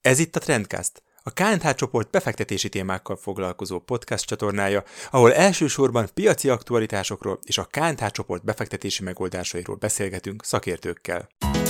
Ez itt a Trendcast, a K&H csoport befektetési témákkal foglalkozó podcast csatornája, ahol elsősorban piaci aktualitásokról és a K&H csoport befektetési megoldásairól beszélgetünk szakértőkkel.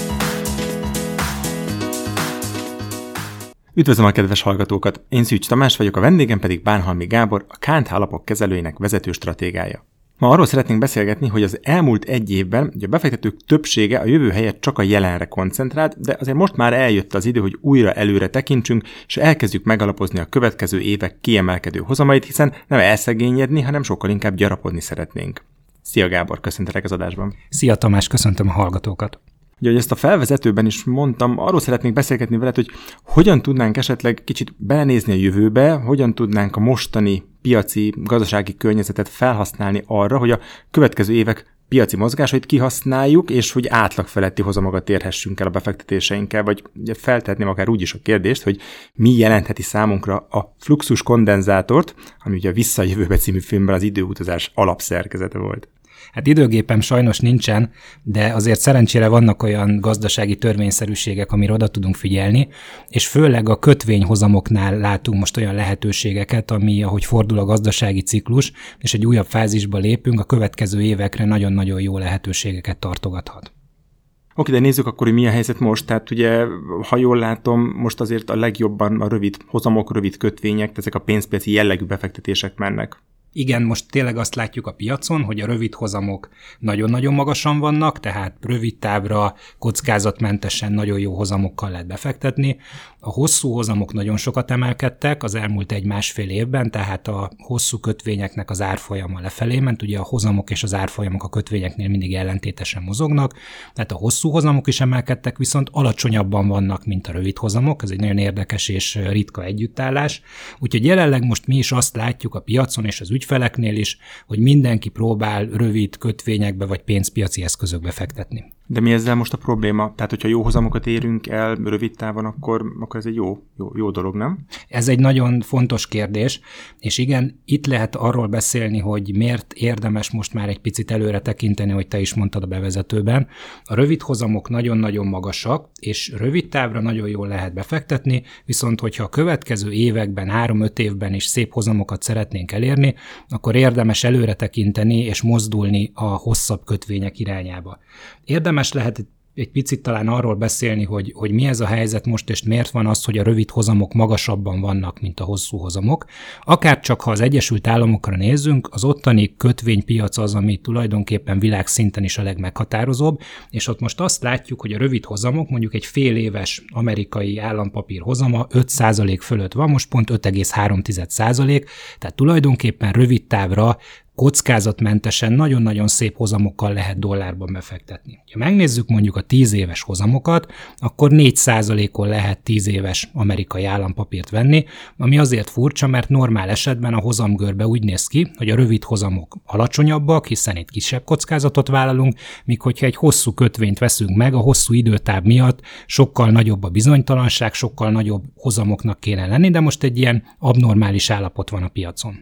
Üdvözlöm a kedves hallgatókat! Én Szűcs Tamás vagyok, a vendégem pedig Bánhalmi Gábor, a K&H alapok kezelőinek vezető stratégája. Ma arról szeretnénk beszélgetni, hogy az elmúlt egy évben a befektetők többsége a jövő helyett csak a jelenre koncentrált, de azért most már eljött az idő, hogy újra előre tekintsünk, és elkezdjük megalapozni a következő évek kiemelkedő hozamait, hiszen nem elszegényedni, hanem sokkal inkább gyarapodni szeretnénk. Szia Gábor, köszöntelek az adásban. Szia Tamás, köszöntöm a hallgatókat. Ugye, hogy ezt a felvezetőben is mondtam, arról szeretnék beszélgetni veled, hogy hogyan tudnánk esetleg kicsit belenézni a jövőbe, hogyan tudnánk a mostani piaci, gazdasági környezetet felhasználni arra, hogy a következő évek piaci mozgásait kihasználjuk, és hogy átlag feletti hozamokat érhessünk el a befektetéseinkkel, vagy ugye feltehetném akár úgy is a kérdést, hogy mi jelentheti számunkra a fluxus kondenzátort, ami ugye a Vissza a jövőbe című filmben az időutazás alapszerkezete volt. Hát időgépem sajnos nincsen, de azért szerencsére vannak olyan gazdasági törvényszerűségek, amire oda tudunk figyelni, és főleg a kötvényhozamoknál látunk most olyan lehetőségeket, ami, ahogy fordul a gazdasági ciklus, és egy újabb fázisba lépünk, a következő évekre nagyon-nagyon jó lehetőségeket tartogathat. Oké, de nézzük akkor, hogy mi a helyzet most. Tehát ugye, ha jól látom, most azért a legjobban a rövid hozamok, rövid kötvények, ezek a pénzpiaci jellegű befektetések mennek. Igen, most tényleg azt látjuk a piacon, hogy a rövid hozamok nagyon-nagyon magasan vannak, tehát rövid távra kockázatmentesen nagyon jó hozamokkal lehet befektetni. A hosszú hozamok nagyon sokat emelkedtek az elmúlt 1-1,5 évben, tehát a hosszú kötvényeknek az árfolyama lefelé ment. Ugye a hozamok és az árfolyamok a kötvényeknél mindig ellentétesen mozognak, tehát a hosszú hozamok is emelkedtek, viszont alacsonyabban vannak, mint a rövid hozamok. Ez egy nagyon érdekes és ritka együttállás. Úgyhogy jelenleg most mi is azt látjuk a piacon és az ügyfeleknél is, hogy mindenki próbál rövid kötvényekbe vagy pénzpiaci eszközökbe fektetni. De mi ezzel most a probléma? Tehát, hogyha jó hozamokat érünk el rövid távon, akkor ez egy jó dolog, nem? Ez egy nagyon fontos kérdés, és igen, itt lehet arról beszélni, hogy miért érdemes most már egy picit előre tekinteni, hogy te is mondtad a bevezetőben. A rövid hozamok nagyon-nagyon magasak, és rövid távra nagyon jól lehet befektetni, viszont hogyha a következő években, 3-5 évben is szép hozamokat szeretnénk elérni, akkor érdemes előre tekinteni és mozdulni a hosszabb kötvények irányába. Érdemes lehet egy picit talán arról beszélni, hogy mi ez a helyzet most, és miért van az, hogy a rövid hozamok magasabban vannak, mint a hosszú hozamok. Akárcsak, ha az Egyesült Államokra nézzünk, az ottani kötvénypiac az, ami tulajdonképpen világszinten is a legmeghatározóbb, és ott most azt látjuk, hogy a rövid hozamok, mondjuk egy fél éves amerikai állampapír hozama 5% fölött van, most pont 5,3%, tehát tulajdonképpen rövid távra kockázatmentesen nagyon-nagyon szép hozamokkal lehet dollárban befektetni. Ha megnézzük mondjuk a 10 éves hozamokat, akkor 4%-on lehet 10 éves amerikai állampapírt venni, ami azért furcsa, mert normál esetben a hozamgörbe úgy néz ki, hogy a rövid hozamok alacsonyabbak, hiszen itt kisebb kockázatot vállalunk, míg hogyha egy hosszú kötvényt veszünk meg, a hosszú időtáv miatt sokkal nagyobb a bizonytalanság, sokkal nagyobb hozamoknak kéne lenni, de most egy ilyen abnormális állapot van a piacon.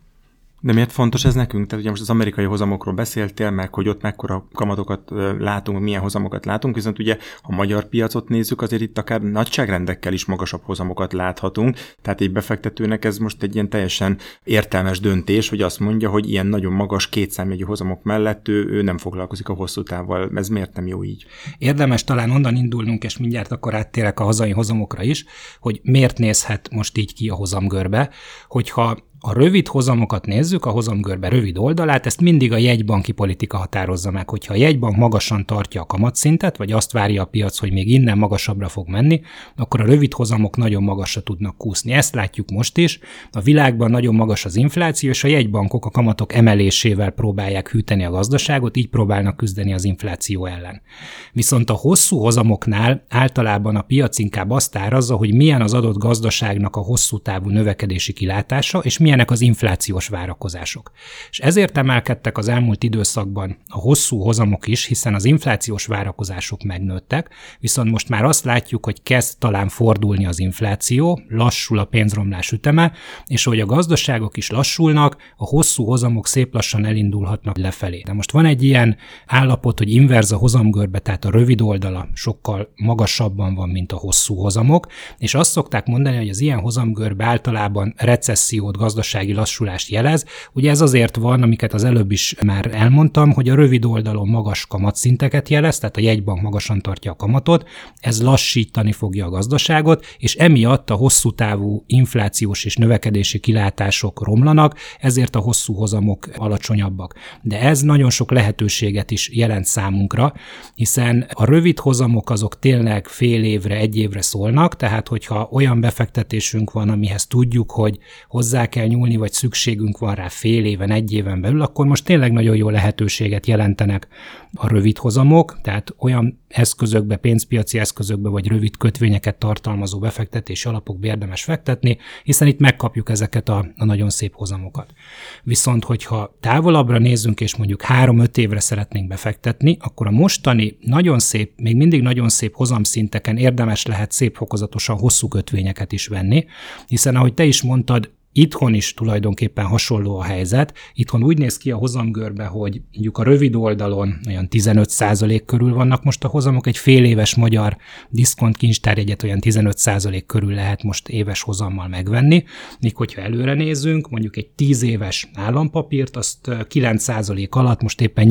De miért fontos ez nekünk? Tehát ugye most az amerikai hozamokról beszéltél, meg hogy ott mekkora kamatokat látunk, milyen hozamokat látunk, viszont ugye a magyar piacot nézzük, azért itt akár nagyságrendekkel is magasabb hozamokat láthatunk, tehát egy befektetőnek ez most egy ilyen teljesen értelmes döntés, hogy azt mondja, hogy ilyen nagyon magas kétszámjegyű hozamok mellett ő nem foglalkozik a hosszú távval. Ez miért nem jó így? Érdemes talán onnan indulnunk, és mindjárt akkor áttérek a hazai hozamokra is, hogy miért nézhet most így ki a hozamgörbe, hogyha a rövid hozamokat nézzük, a hozamgörbe rövid oldalát, ezt mindig a jegybanki politika határozza meg. Hogyha a jegybank magasan tartja a kamatszintet, vagy azt várja a piac, hogy még innen magasabbra fog menni, akkor a rövid hozamok nagyon magasra tudnak kúszni. Ezt látjuk most is. A világban nagyon magas az infláció, és a jegybankok a kamatok emelésével próbálják hűteni a gazdaságot, így próbálnak küzdeni az infláció ellen. Viszont a hosszú hozamoknál általában a piac inkább azt árazza, hogy milyen az adott gazdaságnak a hosszú távú növekedési kilátása, és milyen milyenek az inflációs várakozások. És ezért emelkedtek az elmúlt időszakban a hosszú hozamok is, hiszen az inflációs várakozások megnőttek, viszont most már azt látjuk, hogy kezd talán fordulni az infláció, lassul a pénzromlás üteme, és hogy a gazdaságok is lassulnak, a hosszú hozamok szép lassan elindulhatnak lefelé. De most van egy ilyen állapot, hogy inverz a hozamgörbe, tehát a rövid oldala sokkal magasabban van, mint a hosszú hozamok, és azt szokták mondani, hogy az ilyen hozamgörbe általában recessziót, gazdasági lassulást jelez. Ugye ez azért van, amiket az előbb is már elmondtam, hogy a rövid oldalon magas kamatszinteket jelez, tehát a jegybank magasan tartja a kamatot, ez lassítani fogja a gazdaságot, és emiatt a hosszú távú inflációs és növekedési kilátások romlanak, ezért a hosszú hozamok alacsonyabbak. De ez nagyon sok lehetőséget is jelent számunkra, hiszen a rövid hozamok azok tényleg fél évre, egy évre szólnak, tehát hogyha olyan befektetésünk van, amihez tudjuk, hogy hozzá kell nyúlni, vagy szükségünk van rá fél éven, egy éven belül, akkor most tényleg nagyon jó lehetőséget jelentenek a rövid hozamok, tehát olyan eszközökbe, pénzpiaci eszközökbe, vagy rövid kötvényeket tartalmazó befektetési alapokba érdemes fektetni, hiszen itt megkapjuk ezeket a nagyon szép hozamokat. Viszont, hogyha távolabbra nézzünk, és mondjuk 3-5 évre szeretnénk befektetni, akkor a mostani nagyon szép, még mindig nagyon szép hozamszinteken érdemes lehet szép fokozatosan hosszú kötvényeket is venni, hiszen ahogy te is mondtad, itthon is tulajdonképpen hasonló a helyzet. Itthon úgy néz ki a hozamgörbe, hogy mondjuk a rövid oldalon olyan 15% körül vannak most a hozamok, egy fél éves magyar diszkont kincstárjegyet olyan 15% körül lehet most éves hozammal megvenni, míg hogyha előre nézzünk, mondjuk egy 10 éves állampapírt, azt 9% alatt most éppen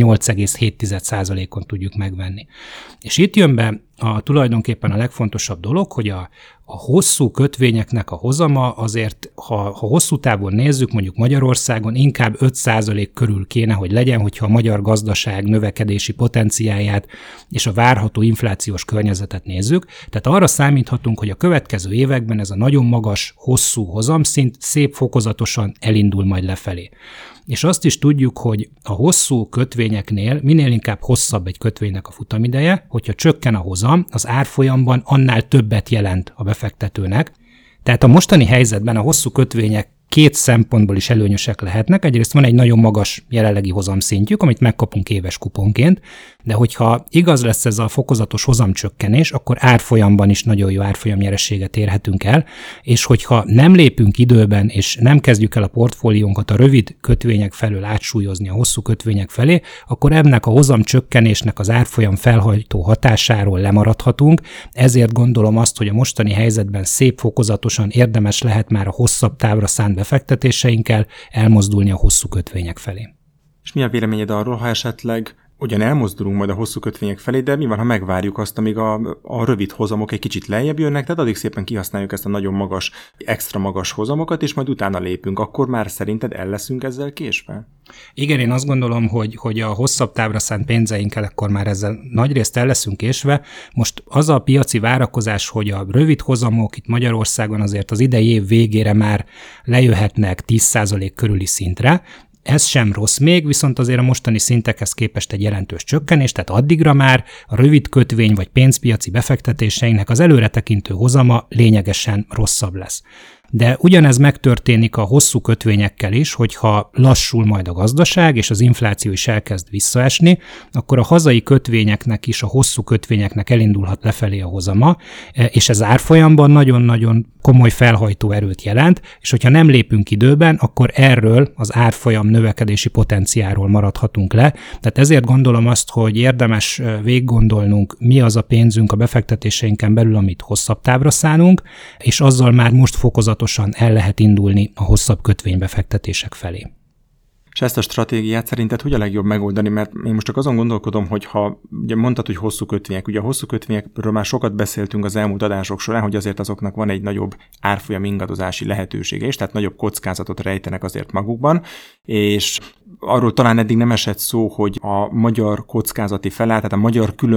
8,7%-on tudjuk megvenni. És itt jön be tulajdonképpen a legfontosabb dolog, hogy a hosszú kötvényeknek a hozama azért, ha hosszú távon nézzük, mondjuk Magyarországon inkább 5% körül kéne, hogy legyen, hogyha a magyar gazdaság növekedési potenciáját és a várható inflációs környezetet nézzük. Tehát arra számíthatunk, hogy a következő években ez a nagyon magas, hosszú hozamszint szép fokozatosan elindul majd lefelé. És azt is tudjuk, hogy a hosszú kötvényeknél minél inkább hosszabb egy kötvénynek a futamideje, hogyha csökken a hozam, az árfolyamban annál többet jelent a befektetőnek. Tehát a mostani helyzetben a hosszú kötvények két szempontból is előnyösek lehetnek. Egyrészt van egy nagyon magas jelenlegi hozamszintjük, amit megkapunk éves kuponként, de hogyha igaz lesz ez a fokozatos hozamcsökkenés, akkor árfolyamban is nagyon jó árfolyamnyerességet érhetünk el, és hogyha nem lépünk időben, és nem kezdjük el a portfóliónkat a rövid kötvények felől átsúlyozni a hosszú kötvények felé, akkor ennek a hozamcsökkenésnek az árfolyam felhajtó hatásáról lemaradhatunk, ezért gondolom azt, hogy a mostani helyzetben szép fokozatosan érdemes lehet már a hosszabb távra szánt befektetéseinkkel elmozdulni a hosszú kötvények felé. És mi a véleményed arról, ha esetleg ugyan elmozdulunk majd a hosszú kötvények felé, de mi van, ha megvárjuk azt, amíg a rövid hozamok egy kicsit lejjebb jönnek, tehát addig szépen kihasználjuk ezt a nagyon magas, extra magas hozamokat, és majd utána lépünk, akkor már szerinted el leszünk ezzel késve? Igen, én azt gondolom, hogy a hosszabb távra szánt pénzeinkkel akkor már ezzel nagyrészt el leszünk késve. Most az a piaci várakozás, hogy a rövid hozamok itt Magyarországon azért az idei év végére már lejöhetnek 10% körüli szintre. Ez sem rossz még, viszont azért a mostani szintekhez képest egy jelentős csökkenés, tehát addigra már a rövid kötvény vagy pénzpiaci befektetéseinknek az előretekintő hozama lényegesen rosszabb lesz. De ugyanez megtörténik a hosszú kötvényekkel is, hogyha lassul majd a gazdaság, és az infláció is elkezd visszaesni, akkor a hazai kötvényeknek is, a hosszú kötvényeknek elindulhat lefelé a hozama, és ez árfolyamban nagyon-nagyon komoly felhajtó erőt jelent, és hogyha nem lépünk időben, akkor erről az árfolyam növekedési potenciáról maradhatunk le. Tehát ezért gondolom azt, hogy érdemes végiggondolnunk, mi az a pénzünk a befektetéseinken belül, amit hosszabb távra szánunk, és azzal már most fokozatosan el lehet indulni a hosszabb kötvénybefektetések felé. És ezt a stratégiát szerinted hogy a legjobb megoldani? Mert én most csak azon gondolkodom, hogy ha ugye mondtad, hogy hosszú kötvények, ugye a hosszú kötvényekről már sokat beszéltünk az elmúlt adások során, hogy azért azoknak van egy nagyobb árfolyam ingadozási lehetősége is, tehát nagyobb kockázatot rejtenek azért magukban, és arról talán eddig nem esett szó, hogy a magyar kockázati feláll, tehát a magyar külön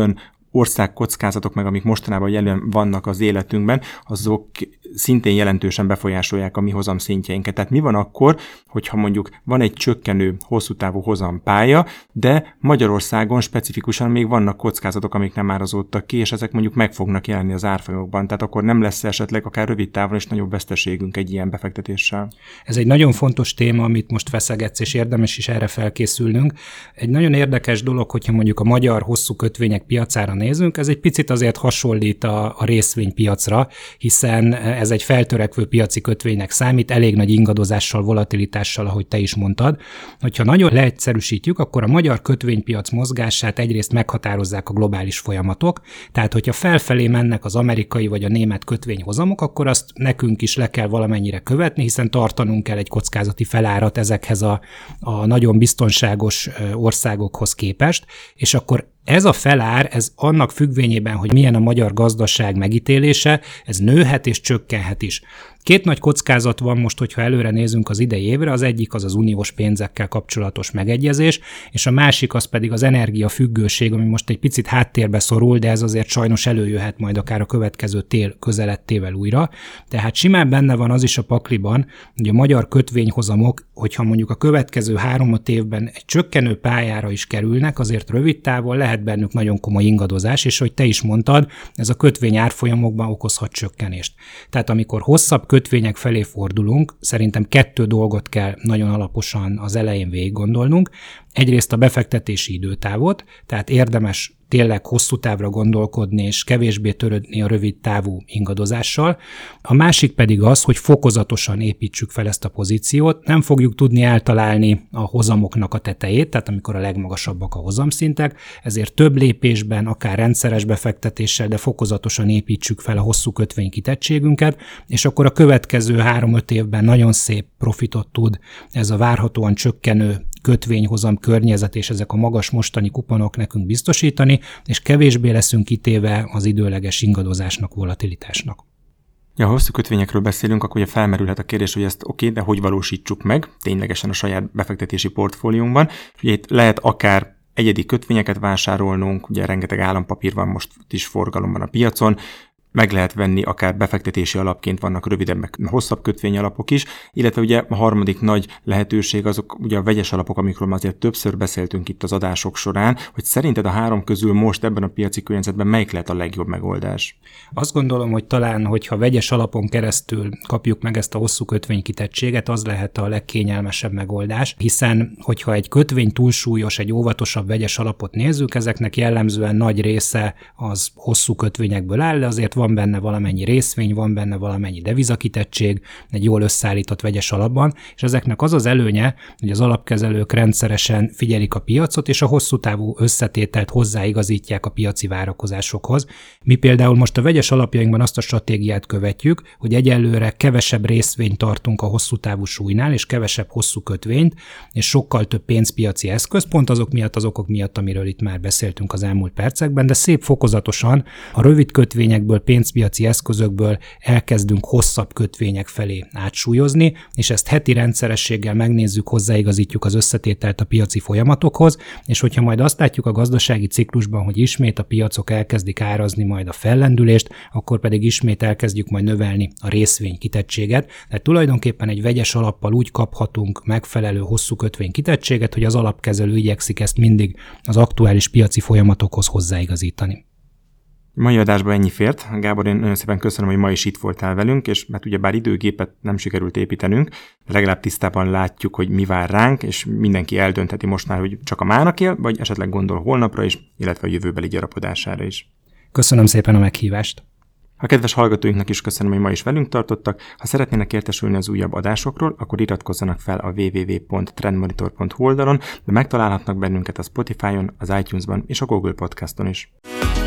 országkockázatok, meg amik mostanában jelen vannak az életünkben, azok szintén jelentősen befolyásolják a mi hozamszintjeinket. Tehát mi van akkor, hogyha mondjuk van egy csökkenő hosszú távú hozampálya, de Magyarországon specifikusan még vannak kockázatok, amik nem árazódtak ki, és ezek mondjuk meg fognak jelenni az árfolyamokban. Tehát akkor nem lesz esetleg akár rövid távon is nagyobb veszteségünk egy ilyen befektetéssel. Ez egy nagyon fontos téma, amit most feszegetsz, és érdemes is erre felkészülnünk. Egy nagyon érdekes dolog, hogyha mondjuk a magyar hosszú kötvények piacára nézünk, ez egy picit azért hasonlít a részvénypiacra, hiszen ez egy feltörekvő piaci kötvénynek számít, elég nagy ingadozással, volatilitással, ahogy te is mondtad. Hogyha nagyon leegyszerűsítjük, akkor a magyar kötvénypiac mozgását egyrészt meghatározzák a globális folyamatok, tehát hogyha felfelé mennek az amerikai vagy a német kötvényhozamok, akkor azt nekünk is le kell valamennyire követni, hiszen tartanunk kell egy kockázati felárat ezekhez a nagyon biztonságos országokhoz képest, és akkor ez a felár, ez annak függvényében, hogy milyen a magyar gazdaság megítélése, ez nőhet és csökkenhet is. Két nagy kockázat van most, hogyha előre nézünk az idei évre, az egyik az uniós pénzekkel kapcsolatos megegyezés, és a másik az pedig az energiafüggőség, ami most egy picit háttérbe szorul, de ez azért sajnos előjöhet majd akár a következő tél közelettével újra. Tehát simán benne van az is a pakliban, hogy a magyar kötvényhozamok, hogyha mondjuk a következő 3-5 évben egy csökkenő pályára is kerülnek, azért rövid távon lehet bennük nagyon komoly ingadozás, és hogy te is mondtad, ez a kötvény árfolyamokban okozhat csökkenést. Tehát amikor hosszabb kötvények felé fordulunk, szerintem 2 dolgot kell nagyon alaposan az elején végig gondolnunk. Egyrészt a befektetési időtávot, tehát érdemes tényleg hosszú távra gondolkodni, és kevésbé törődni a rövid távú ingadozással. A másik pedig az, hogy fokozatosan építsük fel ezt a pozíciót. Nem fogjuk tudni eltalálni a hozamoknak a tetejét, tehát amikor a legmagasabbak a hozamszintek, ezért több lépésben, akár rendszeres befektetéssel, de fokozatosan építsük fel a hosszú kötvénykitettségünket, és akkor a következő 3-5 évben nagyon szép profitot tud ez a várhatóan csökkenő kötvényhozam környezet és ezek a magas mostani kuponok nekünk biztosítani, és kevésbé leszünk kitéve az időleges ingadozásnak, volatilitásnak. Ja, ha hosszú kötvényekről beszélünk, akkor ugye felmerülhet a kérdés, hogy ezt oké, de hogy valósítsuk meg ténylegesen a saját befektetési portfóliónkban. Ugye itt lehet akár egyedi kötvényeket vásárolnunk, ugye rengeteg állampapír van most is forgalomban a piacon, meg lehet venni, akár befektetési alapként vannak rövidebb, meg hosszabb kötvényalapok is, illetve ugye a harmadik nagy lehetőség azok ugye a vegyes alapok, amikről már azért többször beszéltünk itt az adások során, hogy szerinted a 3 közül most ebben a piaci környezetben melyik lehet a legjobb megoldás? Azt gondolom, hogy talán, hogyha vegyes alapon keresztül kapjuk meg ezt a hosszú kötvénykitettséget, az lehet a legkényelmesebb megoldás, hiszen hogyha egy kötvény túlsúlyos, egy óvatosabb vegyes alapot nézzük, ezeknek jellemzően nagy része az hosszú kötvényekből áll, de azért van benne valamennyi részvény, van benne valamennyi devizakitettség, egy jól összeállított vegyes alapban, és ezeknek az az előnye, hogy az alapkezelők rendszeresen figyelik a piacot, és a hosszú távú összetételt hozzáigazítják a piaci várakozásokhoz. Mi például most a vegyes alapjainkban azt a stratégiát követjük, hogy egyelőre kevesebb részvényt tartunk a hosszú távú súlynál, és kevesebb hosszú kötvényt, és sokkal több pénzpiaci eszköz, pont azok okok miatt, amiről itt már beszéltünk az elmúlt percekben, de szép fokozatosan a rövid kötvényekből, pénzpiaci eszközökből elkezdünk hosszabb kötvények felé átsúlyozni, és ezt heti rendszerességgel megnézzük, hozzáigazítjuk az összetételt a piaci folyamatokhoz, és hogyha majd azt látjuk a gazdasági ciklusban, hogy ismét a piacok elkezdik árazni majd a fellendülést, akkor pedig ismét elkezdjük majd növelni a részvény kitettséget. Tehát tulajdonképpen egy vegyes alappal úgy kaphatunk megfelelő hosszú kötvény kitettséget, hogy az alapkezelő igyekszik ezt mindig az aktuális piaci folyamatokhoz hozzáigazítani. Mai adásban ennyi fért. Gábor, én nagyon szépen köszönöm, hogy ma is itt voltál velünk, és mert ugye bár időgépet nem sikerült építenünk, de legalább tisztában látjuk, hogy mi vár ránk, és mindenki eldöntheti most már, hogy csak a mának él, vagy esetleg gondol holnapra is, illetve a jövőbeli gyarapodására is. Köszönöm szépen a meghívást! A kedves hallgatóinknak is köszönöm, hogy ma is velünk tartottak. Ha szeretnének értesülni az újabb adásokról, akkor iratkozzanak fel a www.trendmonitor.hu oldalon, de megtalálhatnak bennünket a Spotify-on, az iTunes-ban és a Google Podcaston is.